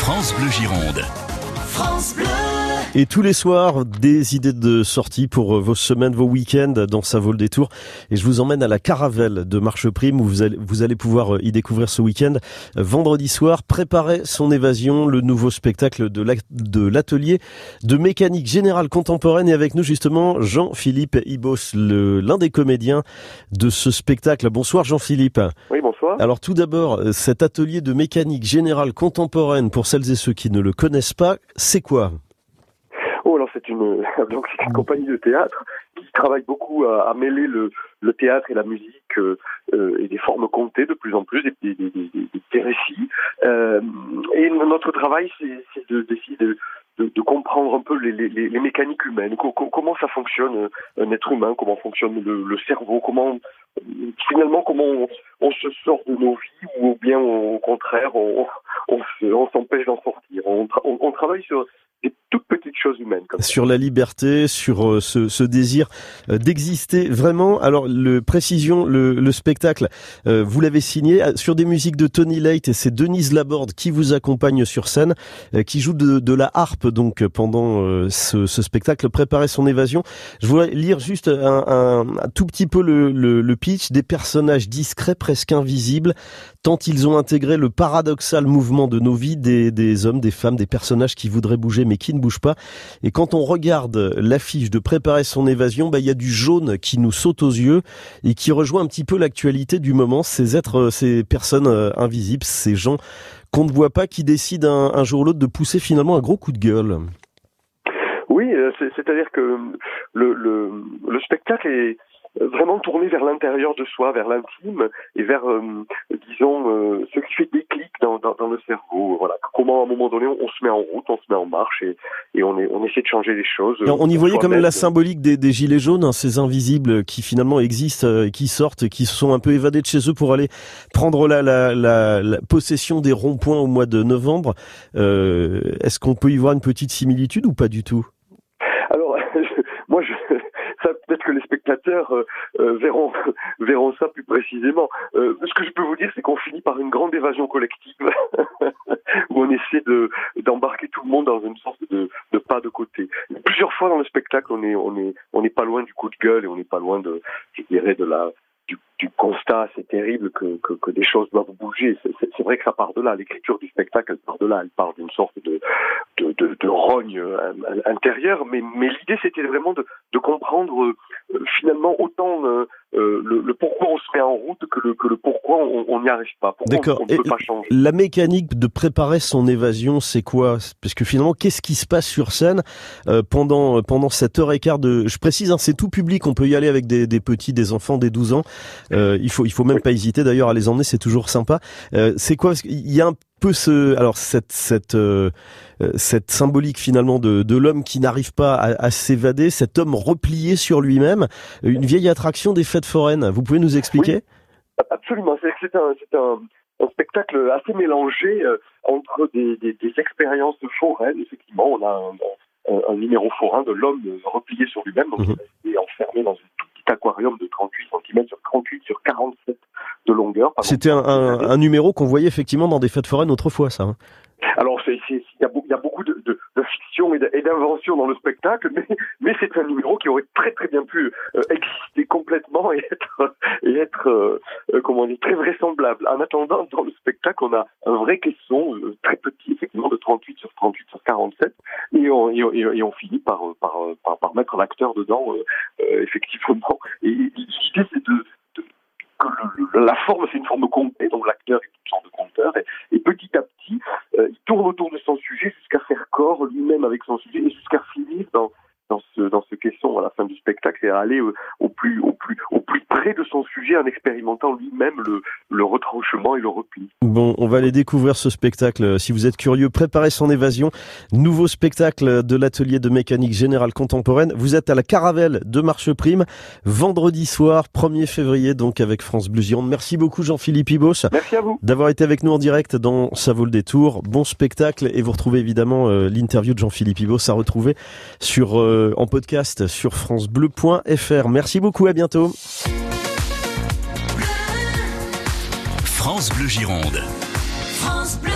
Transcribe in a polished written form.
France Bleu Gironde. France Bleu. Et tous les soirs, des idées de sortie pour vos semaines, vos week-ends dans Ça vaut le détour. Et je vous emmène à la Caravelle de Marcheprime où vous allez pouvoir y découvrir ce week-end. Vendredi soir, Préparer son évasion, le nouveau spectacle de l'atelier de mécanique générale contemporaine. Et avec nous justement, Jean-Philippe Ibos, l'un des comédiens de ce spectacle. Bonsoir Jean-Philippe. Oui, bonsoir. Alors tout d'abord, cet atelier de mécanique générale contemporaine, pour celles et ceux qui ne le connaissent pas, c'est quoi ? Oh, alors c'est une compagnie de théâtre qui travaille beaucoup à mêler le théâtre et la musique et des formes contées de plus en plus, des récits. Et notre travail, c'est d'essayer de comprendre un peu les mécaniques humaines, comment ça fonctionne un être humain, comment fonctionne le cerveau, comment on se sort de nos vies ou bien au contraire on s'empêche d'en sortir. On travaille sur des toutes petites choses humaines. Sur la liberté, sur ce désir d'exister vraiment. Alors, précision, le spectacle, vous l'avez signé sur des musiques de Tony Late et c'est Denise Laborde qui vous accompagne sur scène, qui joue de la harpe donc pendant ce spectacle. Préparer son évasion. Je voudrais lire juste un tout petit peu le pitch. Des personnages discrets, presque invisibles, tant ils ont intégré le paradoxal mouvement de nos vies, des hommes, des femmes, des personnages qui voudraient bouger mais qui ne bougent pas. Et quand on regarde l'affiche de Préparer son évasion, il y a du jaune qui nous saute aux yeux et qui rejoint un petit peu l'actualité du moment. Ces personnes invisibles, ces gens qu'on ne voit pas, qui décident un jour ou l'autre de pousser finalement un gros coup de gueule. Oui, c'est-à-dire que le spectacle est vraiment tourné vers l'intérieur de soi, vers l'intime et vers, ce qui fait déclic dans le cerveau. Voilà, comment à un moment donné on se met en route, on se met en marche et on essaie de changer les choses. Et on y voyait comme la symbolique des gilets jaunes, hein, ces invisibles qui finalement existent, qui sortent, qui se sont un peu évadés de chez eux pour aller prendre la possession des ronds-points au mois de novembre. Est-ce qu'on peut y voir une petite similitude ou pas du tout ? Alors, peut-être que les spectateurs verront ça plus précisément. Ce que je peux vous dire, c'est qu'on finit par une grande évasion collective où on essaie d'embarquer tout le monde dans une sorte de pas de côté. Plusieurs fois dans le spectacle, on n'est pas loin du coup de gueule et on n'est pas loin du constat assez terrible que des choses doivent bouger. C'est vrai que ça part de là. L'écriture du spectacle, elle part de là. Elle part d'une sorte de rogne intérieure. Mais l'idée, c'était vraiment de comprendre finalement autant le pourquoi on se met en route que le pourquoi on n'y arrive pas. Pourquoi on ne peut pas changer. La mécanique de préparer son évasion, c'est quoi ? Parce que finalement, qu'est-ce qui se passe sur scène pendant cette heure et quart de... Je précise, hein, c'est tout public. On peut y aller avec des petits, des enfants, des 12 ans. Il faut même pas hésiter d'ailleurs à les emmener, c'est toujours sympa. C'est quoi ? Il y a un peu cette symbolique finalement de l'homme qui n'arrive pas à s'évader, cet homme replié sur lui-même, une vieille attraction des fêtes foraines. Vous pouvez nous expliquer ? Oui, absolument. C'est un spectacle assez mélangé entre des expériences foraines. Effectivement, on a un numéro forain de l'homme replié sur lui-même, donc il est enfermé dans une tout petit aquarium de 38 cm sur 38 sur 47 de longueur. C'était un numéro qu'on voyait effectivement dans des fêtes foraines autrefois, ça. Hein. Alors, il y a beaucoup de fiction et d'invention dans le spectacle, mais c'est un numéro qui aurait très très bien pu exister complètement et être très vraisemblable. En attendant, dans le spectacle, on a un vrai caisson très petit, effectivement, de 38 sur 47, et on finit par mettre l'acteur dedans, effectivement. Et l'idée, c'est que la forme, c'est une forme comptée, donc l'acteur est une sorte de conteur, et petit à petit, il tourne autour de son sujet jusqu'à faire corps lui-même avec son sujet et jusqu'à finir dans ce caisson à la fin du spectacle et à aller au plus près de son sujet en expérimentant lui-même le retranchement et le repli. Bon, on va aller découvrir ce spectacle. Si vous êtes curieux, Préparer son évasion. Nouveau spectacle de l'atelier de mécanique générale contemporaine. Vous êtes à la Caravelle de Marcheprime, vendredi soir, 1er février, donc avec France Bleu Gironde. Merci beaucoup Jean-Philippe Ibos. Merci à vous. D'avoir été avec nous en direct dans Ça vaut le détour. Bon spectacle et vous retrouvez évidemment l'interview de Jean-Philippe Ibos à retrouver en podcast sur francebleu.fr. Merci beaucoup, à bientôt. France Bleu Gironde. France Bleu.